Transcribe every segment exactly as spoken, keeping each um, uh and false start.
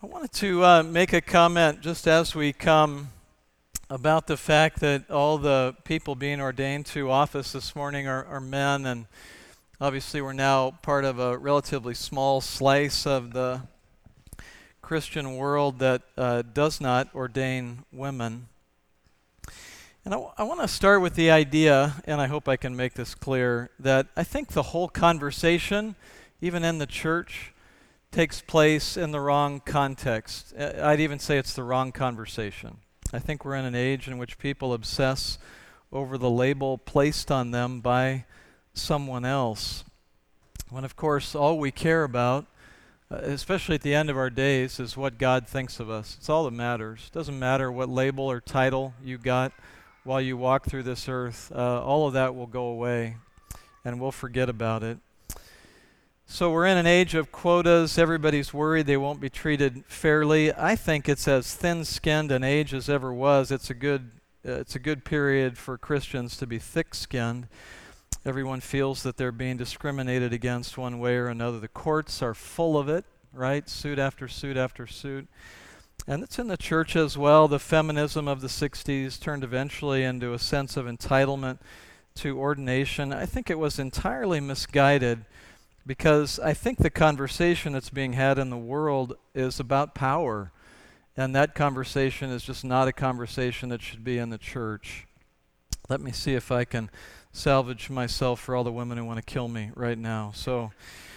I wanted to uh, make a comment just as we come about the fact that all the people being ordained to office this morning are, are men, and obviously we're now part of a relatively small slice of the Christian world that uh, does not ordain women. And I, w- I want to start with the idea, and I hope I can make this clear, that I think the whole conversation, even in the church, takes place in the wrong context. Uh, I'd even say it's the wrong conversation. I think we're in an age in which people obsess over the label placed on them by someone else, when of course all we care about, uh, especially at the end of our days, is what God thinks of us. It's all that matters. It doesn't matter what label or title you got while you walk through this earth. Uh, all of that will go away, and we'll forget about it. So we're in an age of quotas. Everybody's worried they won't be treated fairly. I think it's as thin-skinned an age as ever was. It's a good, uh, it's a good period for Christians to be thick-skinned. Everyone feels that they're being discriminated against one way or another. The courts are full of it, right? Suit after suit after suit. And it's in the church as well. The feminism of the sixties turned eventually into a sense of entitlement to ordination. I think it was entirely misguided, because I think the conversation that's being had in the world is about power, and that conversation is just not a conversation that should be in the church. Let me see if I can salvage myself for all the women who want to kill me right now. So,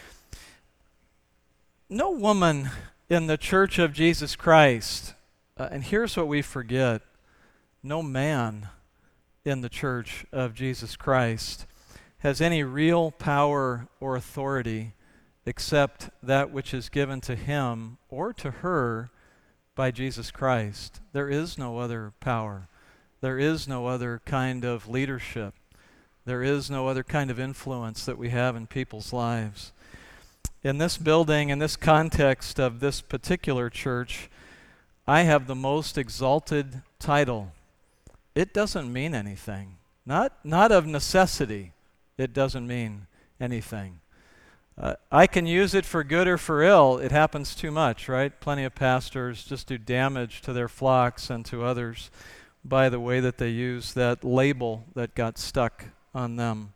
no woman in the Church of Jesus Christ, uh, and here's what we forget, no man in the Church of Jesus Christ has any real power or authority except that which is given to him or to her by Jesus Christ. There is no other power. There is no other kind of leadership. There is no other kind of influence that we have in people's lives. In this building, in this context of this particular church, I have the most exalted title. It doesn't mean anything. Not, not of necessity. It doesn't mean anything. Uh, I can use it for good or for ill. It happens too much, right? Plenty of pastors just do damage to their flocks and to others by the way that they use that label that got stuck on them.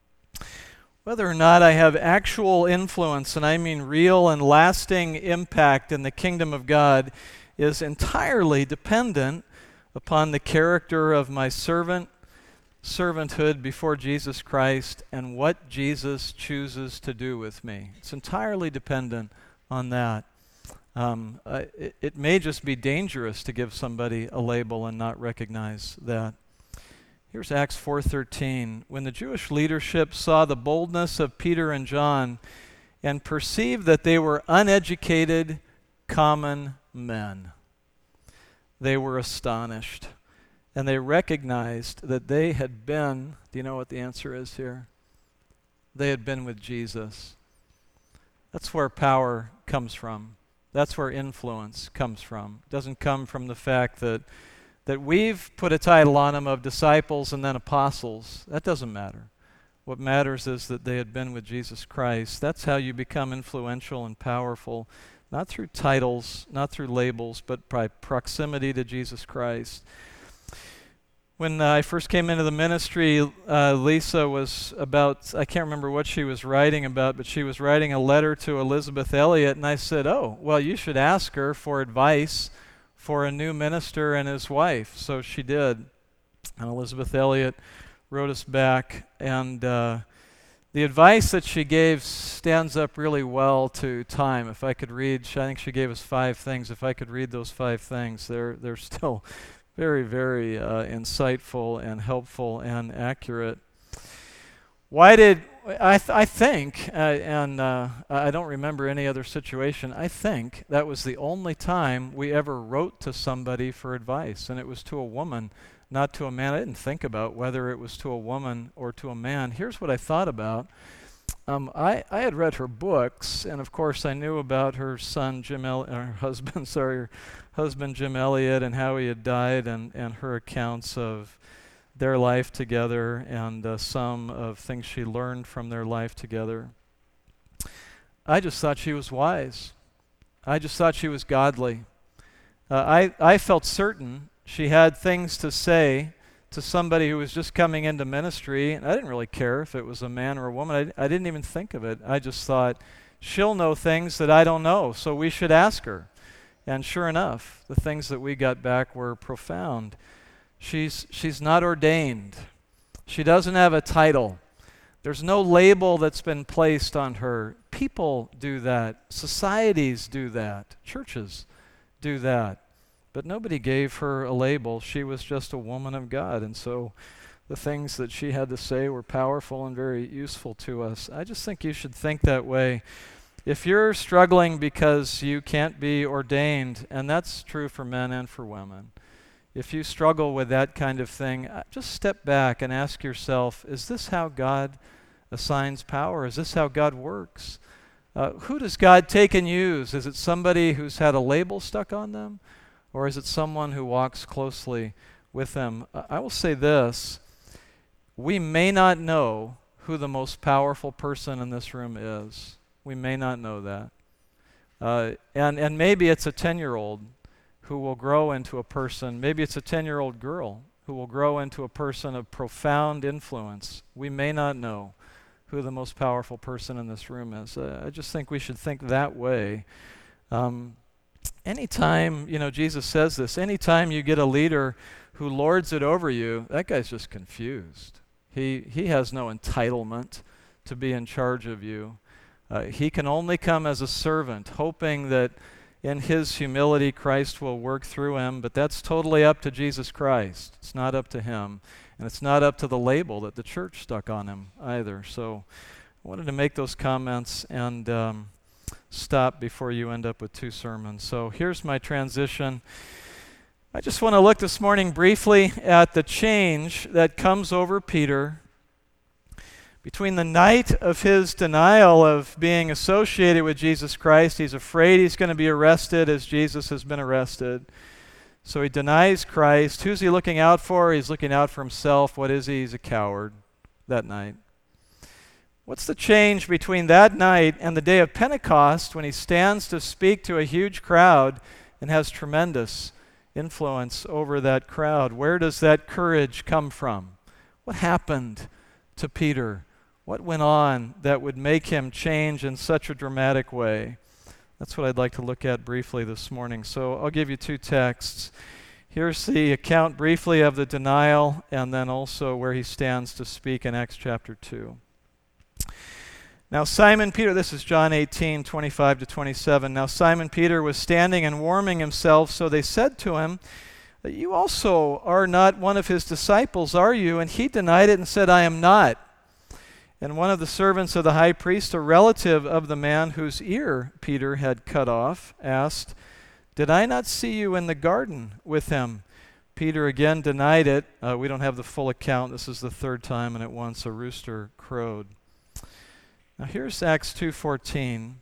Whether or not I have actual influence, and I mean real and lasting impact in the kingdom of God, is entirely dependent upon the character of my servant, servanthood before Jesus Christ, and what Jesus chooses to do with me. It's entirely dependent on that. Um, uh, it, it may just be dangerous to give somebody a label and not recognize that. Here's Acts four thirteen. When the Jewish leadership saw the boldness of Peter and John and perceived that they were uneducated, common men, they were astonished. And they recognized that they had been, do you know what the answer is here? They had been with Jesus. That's where power comes from. That's where influence comes from. It doesn't come from the fact that, that we've put a title on them of disciples and then apostles. That doesn't matter. What matters is that they had been with Jesus Christ. That's how you become influential and powerful, not through titles, not through labels, but by proximity to Jesus Christ. When uh, I first came into the ministry, uh, Lisa was about, I can't remember what she was writing about, but she was writing a letter to Elizabeth Elliot, and I said, oh, well, you should ask her for advice for a new minister and his wife. So she did. And Elizabeth Elliot wrote us back, and uh, the advice that she gave stands up really well to time. If I could read, I think she gave us five things. If I could read those five things, they're, they're still very, very uh, insightful and helpful and accurate. Why did, I, th- I think, uh, and uh, I don't remember any other situation, I think that was the only time we ever wrote to somebody for advice, and it was to a woman, not to a man. I didn't think about whether it was to a woman or to a man. Here's what I thought about. Um, I, I had read her books, and of course I knew about her son Jim, El- her husband, sorry, her husband Jim Elliot, and how he had died, and, and her accounts of their life together, and uh, some of things she learned from their life together. I just thought she was wise. I just thought she was godly. Uh, I, I felt certain she had things to say to somebody who was just coming into ministry. And I didn't really care if it was a man or a woman. I, I didn't even think of it. I just thought, she'll know things that I don't know, so we should ask her. And sure enough, the things that we got back were profound. She's, she's not ordained. She doesn't have a title. There's no label that's been placed on her. People do that. Societies do that. Churches do that. But nobody gave her a label. She was just a woman of God. And so the things that she had to say were powerful and very useful to us. I just think you should think that way. If you're struggling because you can't be ordained, and that's true for men and for women, if you struggle with that kind of thing, just step back and ask yourself, is this how God assigns power? Is this how God works? Uh, who does God take and use? Is it somebody who's had a label stuck on them? Or is it someone who walks closely with them? Uh, I will say this. We may not know who the most powerful person in this room is. We may not know that. Uh, and, and maybe it's a ten-year-old who will grow into a person. Maybe it's a ten-year-old girl who will grow into a person of profound influence. We may not know who the most powerful person in this room is. Uh, I just think we should think that way. Um, anytime, you know, Jesus says this, anytime you get a leader who lords it over you, that guy's just confused. He, he has no entitlement to be in charge of you. Uh, he can only come as a servant, hoping that in his humility Christ will work through him, but that's totally up to Jesus Christ. It's not up to him, and it's not up to the label that the church stuck on him either. So I wanted to make those comments and um, stop before you end up with two sermons. So here's my transition. I just want to look this morning briefly at the change that comes over Peter between the night of his denial of being associated with Jesus Christ. He's afraid he's going to be arrested as Jesus has been arrested. So he denies Christ. Who's he looking out for? He's looking out for himself. What is he? He's a coward that night. What's the change between that night and the day of Pentecost when he stands to speak to a huge crowd and has tremendous influence over that crowd? Where does that courage come from? What happened to Peter? What went on that would make him change in such a dramatic way? That's what I'd like to look at briefly this morning. So I'll give you two texts. Here's the account briefly of the denial, and then also where he stands to speak in Acts chapter two. Now Simon Peter, this is John eighteen, twenty-five to twenty-seven. Now Simon Peter was standing and warming himself, so they said to him, "You also are not one of his disciples, are you?" And he denied it and said, "I am not." And one of the servants of the high priest, a relative of the man whose ear Peter had cut off, asked, "Did I not see you in the garden with him?" Peter again denied it. Uh, we don't have the full account. This is the third time, and at once a rooster crowed. Now here's Acts two fourteen.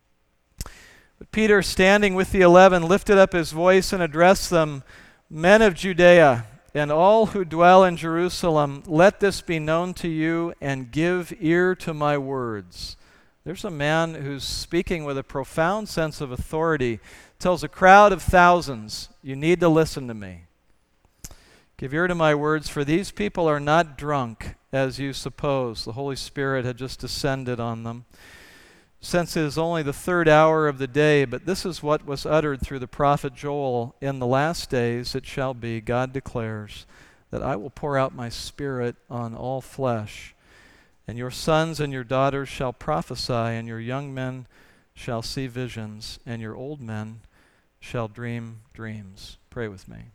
But Peter, standing with the eleven, lifted up his voice and addressed them, "Men of Judea, and all who dwell in Jerusalem, let this be known to you, and give ear to my words." There's a man who's speaking with a profound sense of authority, tells a crowd of thousands, "You need to listen to me. Give ear to my words, for these people are not drunk, as you suppose." The Holy Spirit had just descended on them. Since it is only the third hour of the day, but this is what was uttered through the prophet Joel, "In the last days it shall be, God declares, that I will pour out my Spirit on all flesh, and your sons and your daughters shall prophesy, and your young men shall see visions, and your old men shall dream dreams." Pray with me.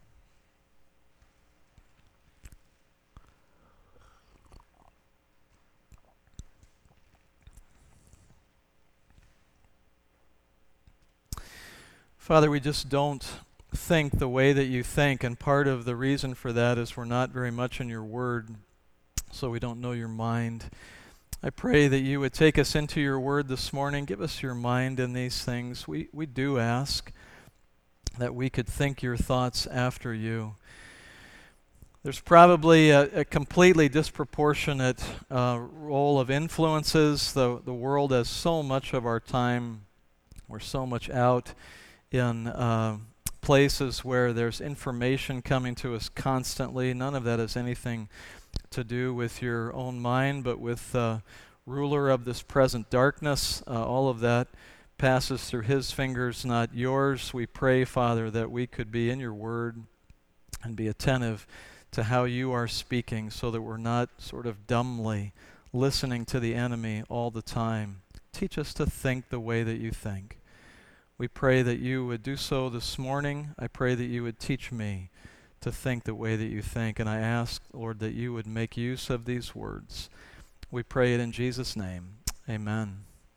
Father, we just don't think the way that you think, and part of the reason for that is we're not very much in your word, so we don't know your mind. I pray that you would take us into your word this morning. Give us your mind in these things. We, we do ask that we could think your thoughts after you. There's probably a, a completely disproportionate uh, role of influences. The, the world has so much of our time We're so much out in uh, places where there's information coming to us constantly. None of that has anything to do with your own mind, but with the uh, ruler of this present darkness. Uh, all of that passes through his fingers, not yours. We pray, Father, that we could be in your word and be attentive to how you are speaking so that we're not sort of dumbly listening to the enemy all the time. Teach us to think the way that you think. We pray that you would do so this morning. I pray that you would teach me to think the way that you think. And I ask, Lord, that you would make use of these words. We pray it in Jesus' name. Amen.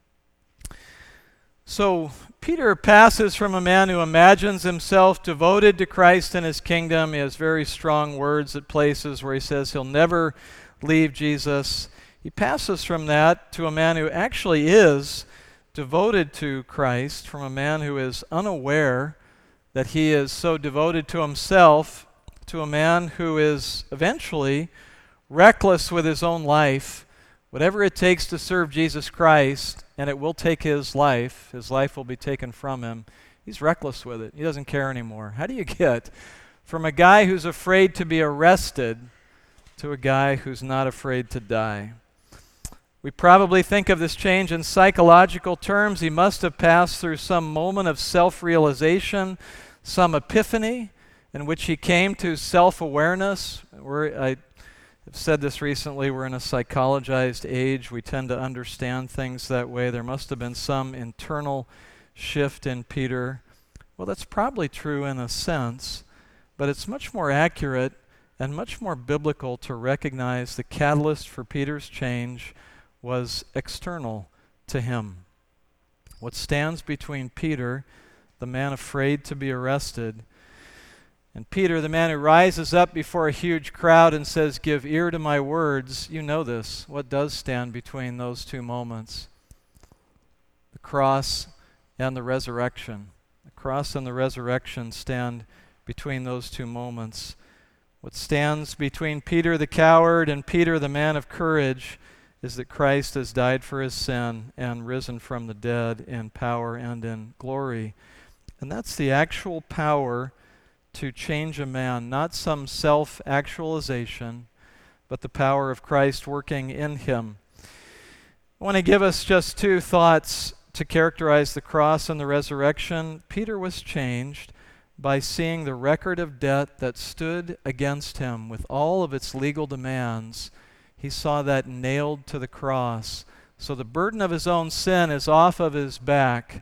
So Peter passes from a man who imagines himself devoted to Christ and his kingdom. He has very strong words at places where he says he'll never leave Jesus. He passes from that to a man who actually is devoted to Christ, from a man who is unaware that he is so devoted to himself, to a man who is eventually reckless with his own life. Whatever it takes to serve Jesus Christ, and it will take his life, his life will be taken from him, he's reckless with it. He doesn't care anymore. How do you get from a guy who's afraid to be arrested to a guy who's not afraid to die? We probably think of this change in psychological terms. He must have passed through some moment of self-realization, some epiphany in which he came to self-awareness. We're, I have said this recently, we're in a psychologized age. We tend to understand things that way. There must have been some internal shift in Peter. Well, that's probably true in a sense, but it's much more accurate and much more biblical to recognize the catalyst for Peter's change was external to him. What stands between Peter, the man afraid to be arrested, and Peter, the man who rises up before a huge crowd and says, "Give ear to my words," you know this. What does stand between those two moments? The cross and the resurrection. The cross and the resurrection stand between those two moments. What stands between Peter the coward and Peter the man of courage is that Christ has died for his sin and risen from the dead in power and in glory. And that's the actual power to change a man, not some self-actualization, but the power of Christ working in him. I want to give us just two thoughts to characterize the cross and the resurrection. Peter was changed by seeing the record of debt that stood against him with all of its legal demands. He saw that nailed to the cross. So the burden of his own sin is off of his back.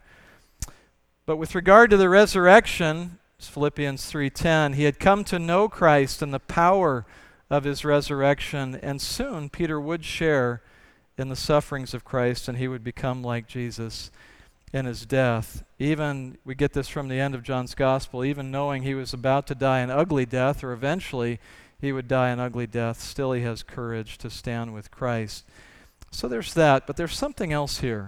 But with regard to the resurrection, Philippians three ten, he had come to know Christ and the power of his resurrection, and soon Peter would share in the sufferings of Christ, and he would become like Jesus in his death. Even, we get this from the end of John's Gospel, even knowing he was about to die an ugly death, or eventually he would die an ugly death, still he has courage to stand with Christ. So there's that, but there's something else here.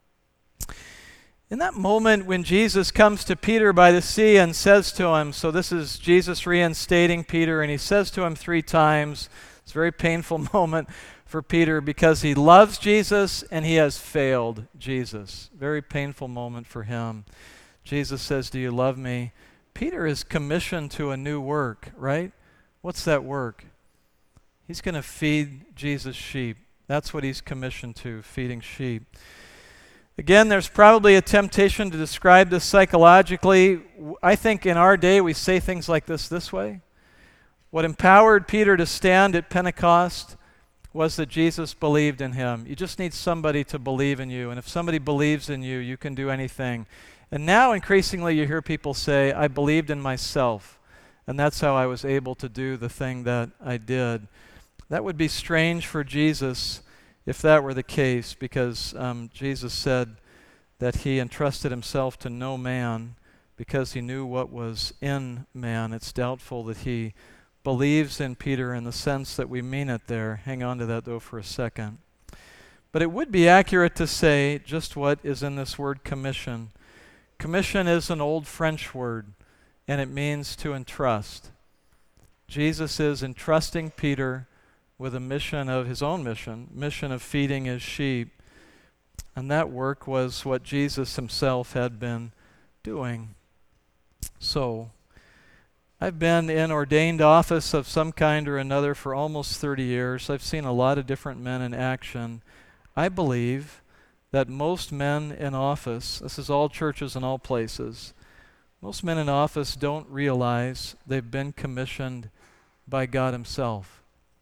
In that moment when Jesus comes to Peter by the sea and says to him, so this is Jesus reinstating Peter, and he says to him three times, it's a very painful moment for Peter because he loves Jesus and he has failed Jesus. Very painful moment for him. Jesus says, "Do you love me?" Peter is commissioned to a new work, right? What's that work? He's going to feed Jesus' sheep. That's what he's commissioned to, feeding sheep. Again, there's probably a temptation to describe this psychologically. I think in our day we say things like this this way. What empowered Peter to stand at Pentecost was that Jesus believed in him. You just need somebody to believe in you, and if somebody believes in you, you can do anything. And now increasingly you hear people say, I believed in myself, and that's how I was able to do the thing that I did. That would be strange for Jesus if that were the case, because um, Jesus said that he entrusted himself to no man because he knew what was in man. It's doubtful that he believes in Peter in the sense that we mean it there. Hang on to that, though, for a second. But it would be accurate to say just what is in this word commission. Commission is an old French word, and it means to entrust. Jesus is entrusting Peter with a mission of his own mission, mission of feeding his sheep. And that work was what Jesus himself had been doing. So, I've been in ordained office of some kind or another for almost thirty years. I've seen a lot of different men in action. I believe that most men in office, this is all churches and all places, most men in office don't realize they've been commissioned by God himself.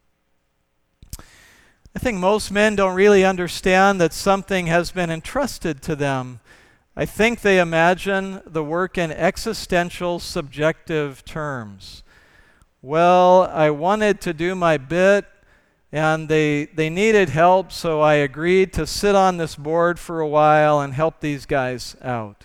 I think most men don't really understand that something has been entrusted to them. I think they imagine the work in existential, subjective terms. Well, I wanted to do my bit, and they they needed help, so I agreed to sit on this board for a while and help these guys out.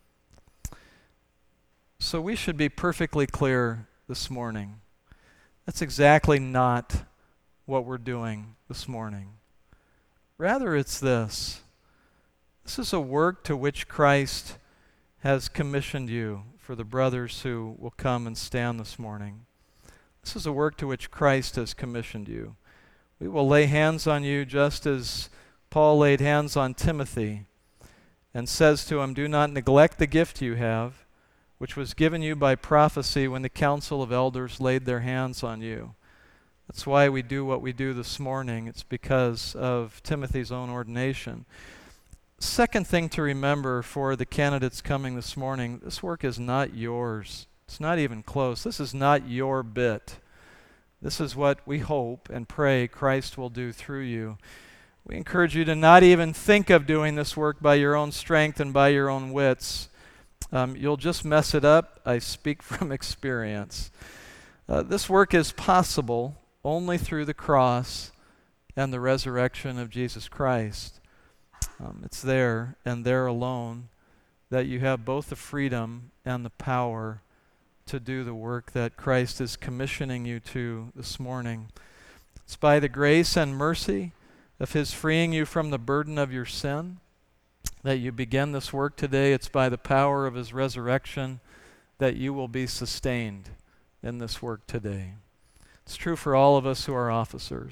So we should be perfectly clear this morning. That's exactly not what we're doing this morning. Rather, it's this. This is a work to which Christ has commissioned you, for the brothers who will come and stand this morning. This is a work to which Christ has commissioned you. We will lay hands on you just as Paul laid hands on Timothy and says to him, "Do not neglect the gift you have, which was given you by prophecy when the council of elders laid their hands on you." That's why we do what we do this morning. It's because of Timothy's own ordination. Second thing to remember for the candidates coming this morning, this work is not yours. It's not even close. This is not your bit. This is what we hope and pray Christ will do through you. We encourage you to not even think of doing this work by your own strength and by your own wits. Um, you'll just mess it up. I speak from experience. Uh, this work is possible only through the cross and the resurrection of Jesus Christ. Um, it's there and there alone that you have both the freedom and the power to do the work that Christ is commissioning you to this morning. It's by the grace and mercy of his freeing you from the burden of your sin that you begin this work today. It's by the power of his resurrection that you will be sustained in this work today. It's true for all of us who are officers.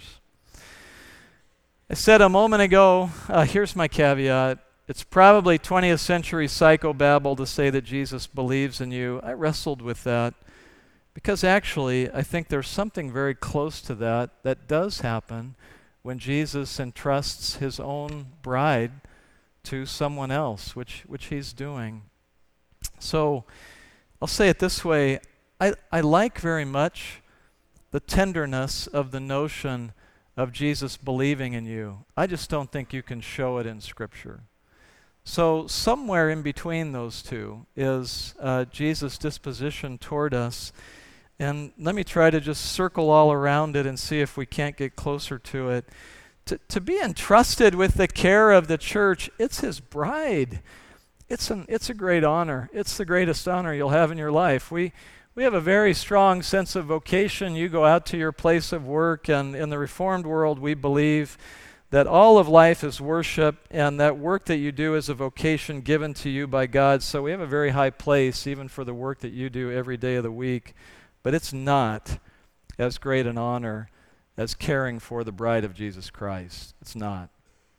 I said a moment ago, uh, here's my caveat. It's probably twentieth century psychobabble to say that Jesus believes in you. I wrestled with that because actually I think there's something very close to that that does happen when Jesus entrusts his own bride to someone else, which which he's doing. So I'll say it this way. I, I like very much the tenderness of the notion of Jesus believing in you. I just don't think you can show it in Scripture. So somewhere in between those two is uh, Jesus' disposition toward us. And let me try to just circle all around it and see if we can't get closer to it. To, to be entrusted with the care of the church, it's his bride. It's an it's a great honor. It's the greatest honor you'll have in your life. We we have a very strong sense of vocation. You go out to your place of work, and in the Reformed world, we believe that all of life is worship, and that work that you do is a vocation given to you by God. So we have a very high place even for the work that you do every day of the week. But it's not as great an honor as caring for the bride of Jesus Christ. It's not.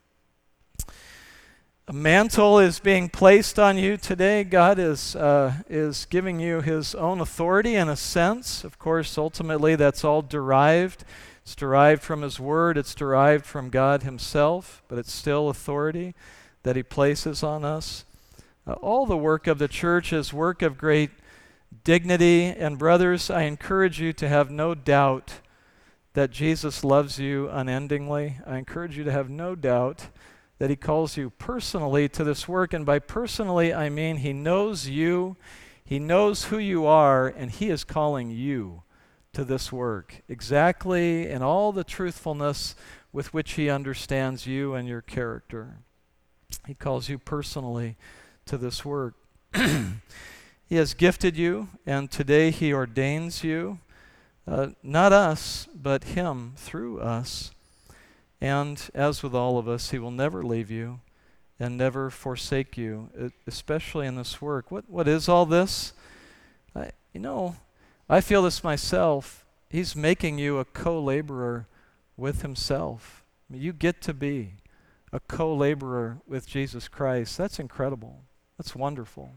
A mantle is being placed on you today. God is uh, is giving you his own authority in a sense. Of course, ultimately that's all derived. It's derived from his word. It's derived from God himself, but it's still authority that he places on us. Uh, all the work of the church is work of great dignity. And brothers, I encourage you to have no doubt that Jesus loves you unendingly. I encourage you to have no doubt that he calls you personally to this work. And by personally, I mean he knows you, he knows who you are, and he is calling you to this work, exactly in all the truthfulness with which he understands you and your character. He calls you personally to this work. He has gifted you, and today he ordains you, uh, not us, but him through us. And as with all of us, he will never leave you and never forsake you, especially in this work. What What is all this? I, you know, I feel this myself. He's making you a co-laborer with himself. I mean, you get to be a co-laborer with Jesus Christ. That's incredible. That's wonderful.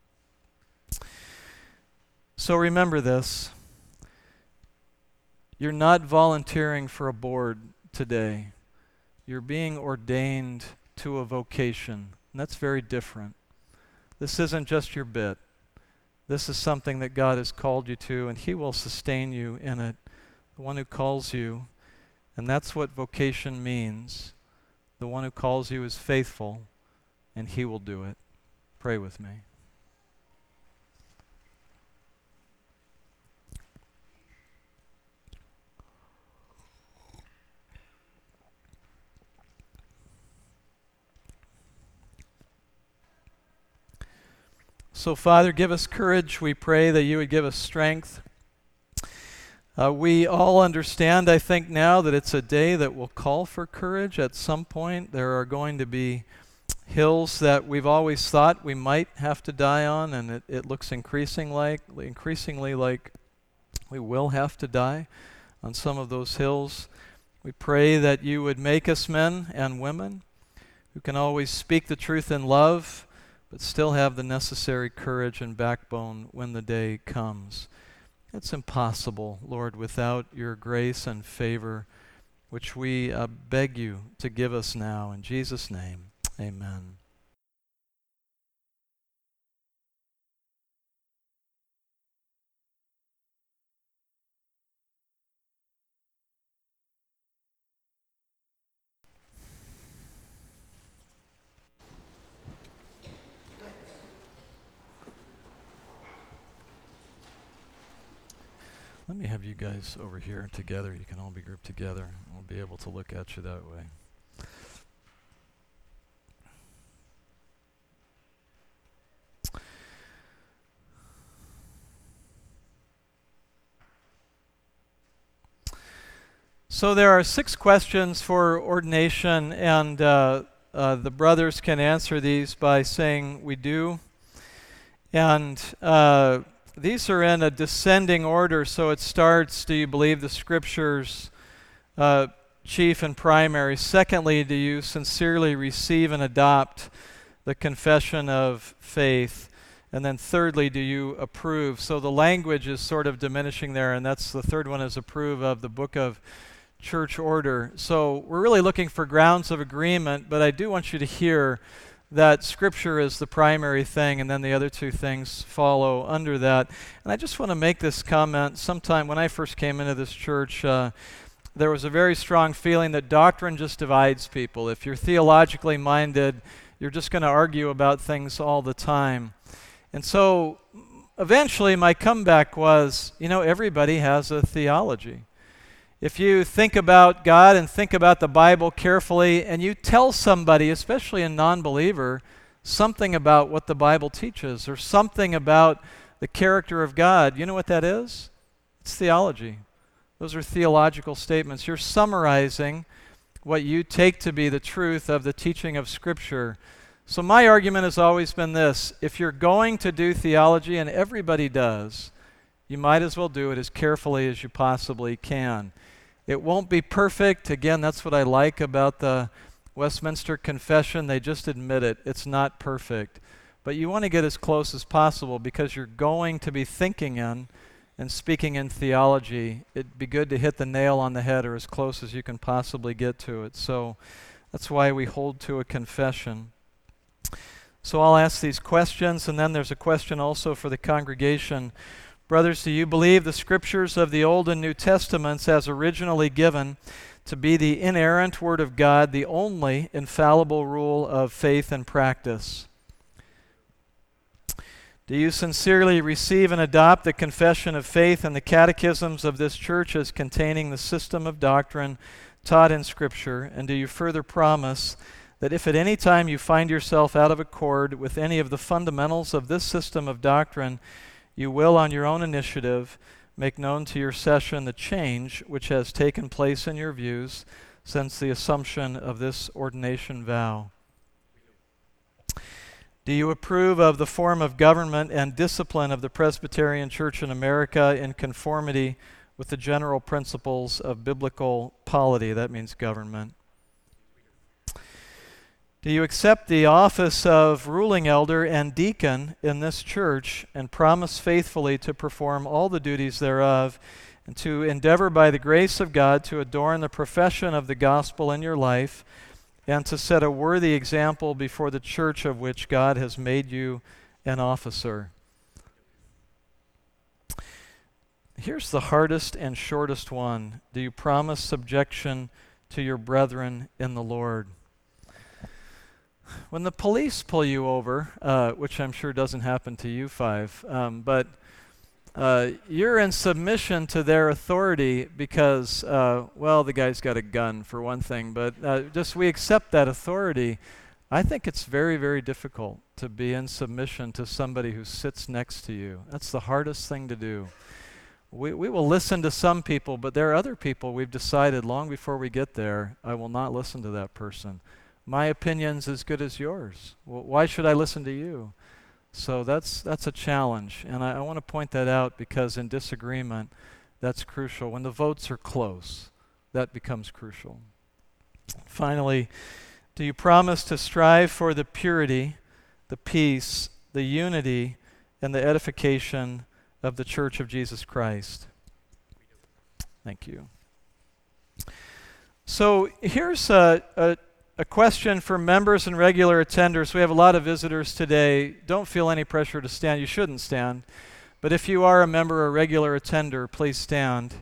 So remember this. You're not volunteering for a board today. You're being ordained to a vocation, and that's very different. This isn't just your bit. This is something that God has called you to, and He will sustain you in it. The one who calls you, and that's what vocation means. The one who calls you is faithful, and He will do it. Pray with me. So, Father, give us courage. We pray that you would give us strength. Uh, we all understand, I think, now that it's a day that will call for courage at some point. There are going to be hills that we've always thought we might have to die on, and it, it looks increasing like, increasingly like we will have to die on some of those hills. We pray that you would make us men and women who can always speak the truth in love, but still have the necessary courage and backbone when the day comes. It's impossible, Lord, without your grace and favor, which we uh, beg you to give us now. In Jesus' name, amen. Let me have you guys over here together. You can all be grouped together. I'll be able to look at you that way. So there are six questions for ordination, and uh, uh, the brothers can answer these by saying, "We do." And uh, these are in a descending order, so it starts, do you believe the Scriptures, uh, chief and primary? Secondly, do you sincerely receive and adopt the confession of faith? And then thirdly, do you approve? So the language is sort of diminishing there, and that's the third one is approve of the book of church order. So we're really looking for grounds of agreement, but I do want you to hear that Scripture is the primary thing, and then the other two things follow under that. And I just want to make this comment. Sometime when I first came into this church, uh, there was a very strong feeling that doctrine just divides people. If you're theologically minded, you're just going to argue about things all the time. And so eventually my comeback was, you know, everybody has a theology. If you think about God and think about the Bible carefully, and you tell somebody, especially a non-believer, something about what the Bible teaches or something about the character of God, you know what that is? It's theology. Those are theological statements. You're summarizing what you take to be the truth of the teaching of Scripture. So my argument has always been this: if you're going to do theology, and everybody does, you might as well do it as carefully as you possibly can. It won't be perfect. Again, that's what I like about the Westminster Confession. They just admit it. It's not perfect. But you want to get as close as possible because you're going to be thinking in and speaking in theology. It'd be good to hit the nail on the head or as close as you can possibly get to it. So that's why we hold to a confession. So I'll ask these questions, and then there's a question also for the congregation. Brothers, do you believe the Scriptures of the Old and New Testaments as originally given to be the inerrant Word of God, the only infallible rule of faith and practice? Do you sincerely receive and adopt the confession of faith and the catechisms of this church as containing the system of doctrine taught in Scripture? And do you further promise that if at any time you find yourself out of accord with any of the fundamentals of this system of doctrine, you will, on your own initiative, make known to your session the change which has taken place in your views since the assumption of this ordination vow? Do you approve of the form of government and discipline of the Presbyterian Church in America in conformity with the general principles of biblical polity? That means government. Do you accept the office of ruling elder and deacon in this church and promise faithfully to perform all the duties thereof and to endeavor by the grace of God to adorn the profession of the gospel in your life and to set a worthy example before the church of which God has made you an officer? Here's the hardest and shortest one. Do you promise subjection to your brethren in the Lord? When the police pull you over, uh, which I'm sure doesn't happen to you five, um, but uh, you're in submission to their authority because, uh, well, the guy's got a gun for one thing, but uh, just we accept that authority. I think it's very, very difficult to be in submission to somebody who sits next to you. That's the hardest thing to do. We, we will listen to some people, but there are other people we've decided long before we get there, I will not listen to that person. My opinion's as good as yours. Well, why should I listen to you? So that's that's a challenge, and I, I want to point that out because in disagreement, that's crucial. When the votes are close, that becomes crucial. Finally, do you promise to strive for the purity, the peace, the unity, and the edification of the Church of Jesus Christ? Thank you. So here's a, a A question for members and regular attenders. We have a lot of visitors today. Don't feel any pressure to stand. You shouldn't stand. But if you are a member or regular attender, please stand.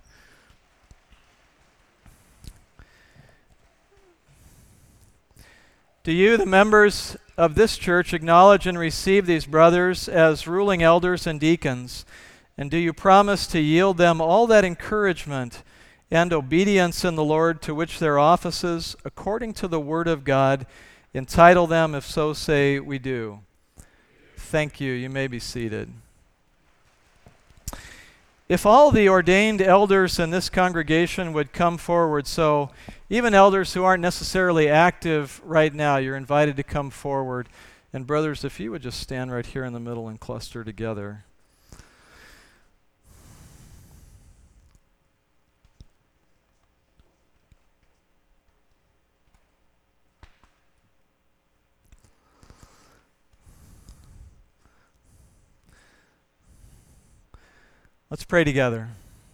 Do you, the members of this church, acknowledge and receive these brothers as ruling elders and deacons? And do you promise to yield them all that encouragement and obedience in the Lord to which their offices, according to the Word of God, entitle them, if so say we do? Thank you. You may be seated. If all the ordained elders in this congregation would come forward, so even elders who aren't necessarily active right now, you're invited to come forward. And brothers, if you would just stand right here in the middle and cluster together. Let's pray together.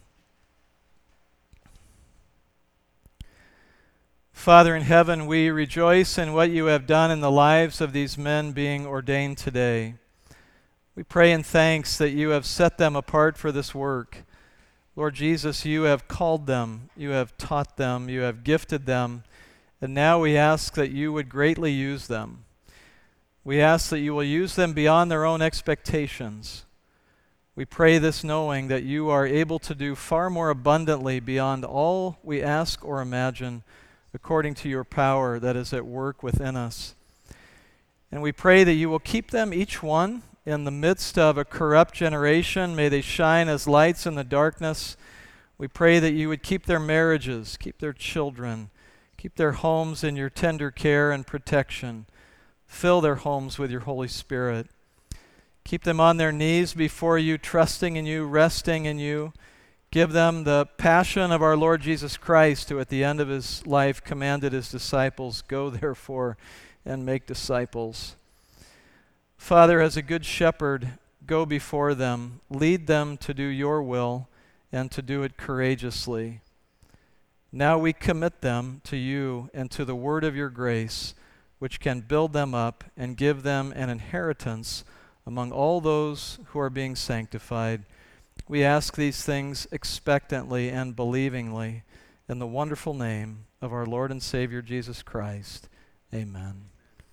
Father in heaven, we rejoice in what you have done in the lives of these men being ordained today. We pray in thanks that you have set them apart for this work. Lord Jesus, you have called them, you have taught them, you have gifted them, and now we ask that you would greatly use them. We ask that you will use them beyond their own expectations. We pray this knowing that you are able to do far more abundantly beyond all we ask or imagine according to your power that is at work within us. And we pray that you will keep them, each one, in the midst of a corrupt generation. May they shine as lights in the darkness. We pray that you would keep their marriages, keep their children, keep their homes in your tender care and protection. Fill their homes with your Holy Spirit. Keep them on their knees before you, trusting in you, resting in you. Give them the passion of our Lord Jesus Christ, who at the end of his life commanded his disciples, "Go therefore and make disciples." Father, as a good shepherd, go before them. Lead them to do your will and to do it courageously. Now we commit them to you and to the word of your grace, which can build them up and give them an inheritance among all those who are being sanctified. We ask these things expectantly and believingly in the wonderful name of our Lord and Savior Jesus Christ. Amen.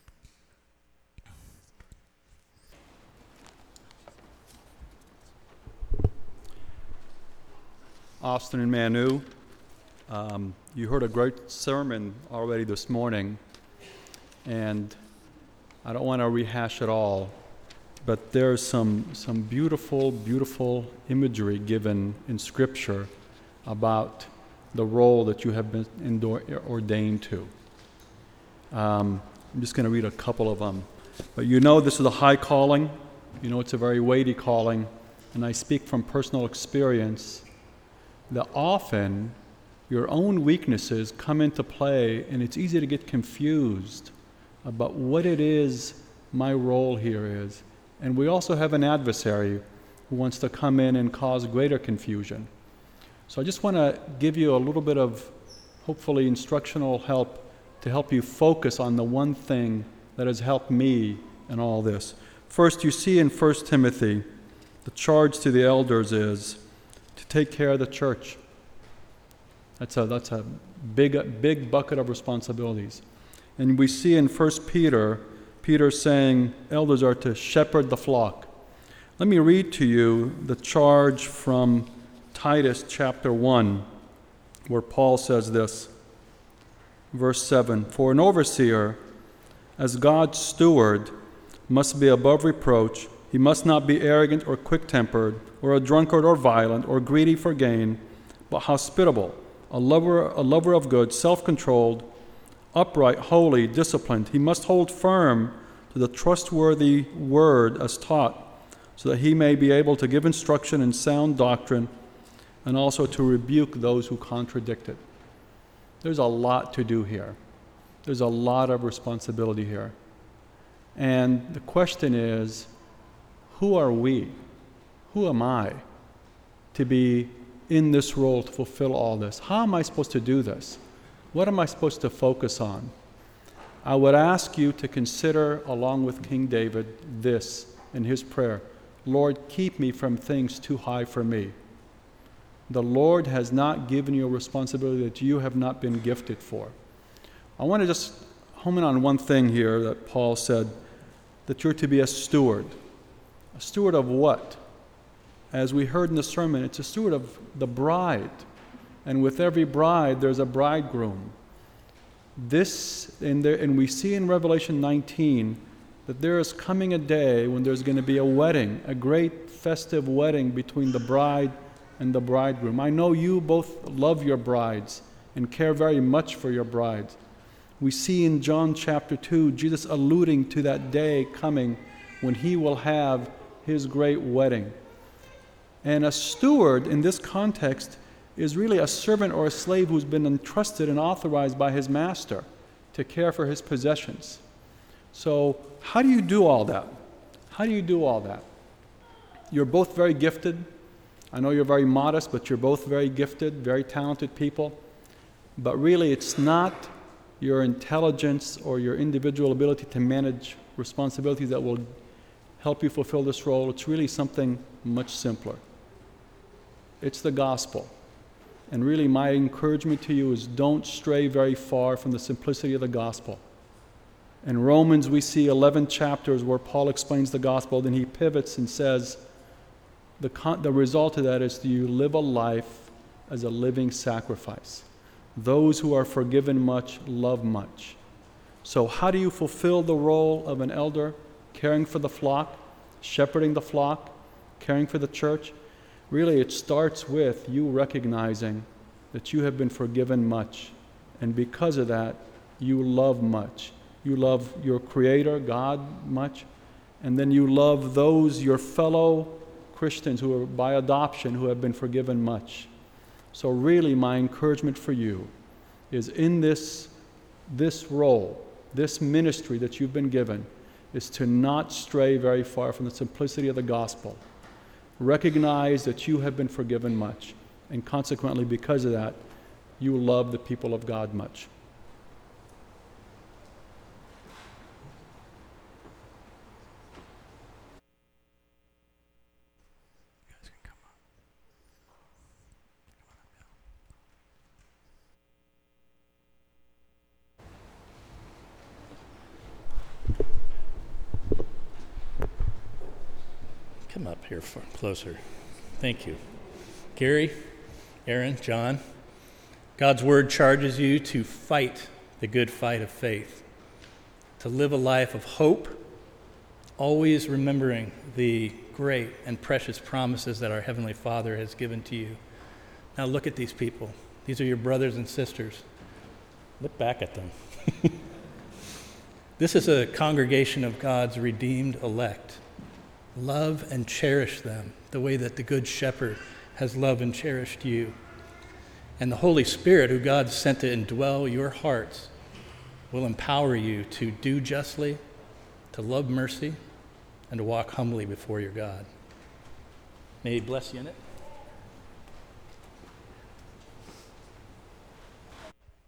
Austin and Manu, um, you heard a great sermon already this morning, and I don't want to rehash it all. But there's some, some beautiful, beautiful imagery given in Scripture about the role that you have been endor- ordained to. Um, I'm just going to read a couple of them. But you know this is a high calling. You know it's a very weighty calling. And I speak from personal experience that often your own weaknesses come into play, and it's easy to get confused about what it is my role here is. And we also have an adversary who wants to come in and cause greater confusion. So I just want to give you a little bit of, hopefully, instructional help to help you focus on the one thing that has helped me in all this. First, you see in First Timothy, the charge to the elders is to take care of the church. That's a, that's a big, big bucket of responsibilities. And we see in First Peter, Peter saying elders are to shepherd the flock. Let me read to you the charge from Titus chapter one, where Paul says this, verse seven, "For an overseer, as God's steward, must be above reproach. He must not be arrogant or quick-tempered, or a drunkard or violent, or greedy for gain, but hospitable, a lover, a lover of good, self-controlled, upright, holy, disciplined. He must hold firm to the trustworthy word as taught, so that he may be able to give instruction in sound doctrine, and also to rebuke those who contradict it." There's a lot to do here. There's a lot of responsibility here. And the question is, who are we? Who am I to be in this role to fulfill all this? How am I supposed to do this? What am I supposed to focus on? I would ask you to consider, along with King David, this in his prayer: Lord, keep me from things too high for me. The Lord has not given you a responsibility that you have not been gifted for. I want to just home in on one thing here that Paul said, that you're to be a steward. A steward of what? As we heard in the sermon, it's a steward of the bride. And with every bride, there's a bridegroom. This, and, there, and we see in Revelation nineteen that there is coming a day when there's going to be a wedding, a great festive wedding between the bride and the bridegroom. I know you both love your brides and care very much for your brides. We see in John chapter two, Jesus alluding to that day coming when he will have his great wedding. And a steward in this context is really a servant or a slave who's been entrusted and authorized by his master to care for his possessions. So how do you do all that? How do you do all that? You're both very gifted. I know you're very modest, but you're both very gifted, very talented people. But really, it's not your intelligence or your individual ability to manage responsibilities that will help you fulfill this role. It's really something much simpler. It's the gospel. And really, my encouragement to you is don't stray very far from the simplicity of the gospel. In Romans, we see eleven chapters where Paul explains the gospel, then he pivots and says, the, con- the result of that is that you live a life as a living sacrifice. Those who are forgiven much love much. So how do you fulfill the role of an elder? Caring for the flock, shepherding the flock, caring for the church? Really, it starts with you recognizing that you have been forgiven much. And because of that, you love much. You love your Creator, God, much. And then you love those, your fellow Christians who are by adoption, who have been forgiven much. So really, my encouragement for you is in this, this role, this ministry that you've been given, is to not stray very far from the simplicity of the gospel. Recognize that you have been forgiven much, and consequently, because of that, you love the people of God much. Come up here for, closer. Thank you. Gary, Aaron, John, God's word charges you to fight the good fight of faith, to live a life of hope, always remembering the great and precious promises that our Heavenly Father has given to you. Now look at these people. These are your brothers and sisters. Look back at them. This is a congregation of God's redeemed elect. Love and cherish them the way that the Good Shepherd has loved and cherished you. And the Holy Spirit, who God sent to indwell your hearts, will empower you to do justly, to love mercy, and to walk humbly before your God. May He bless you in it.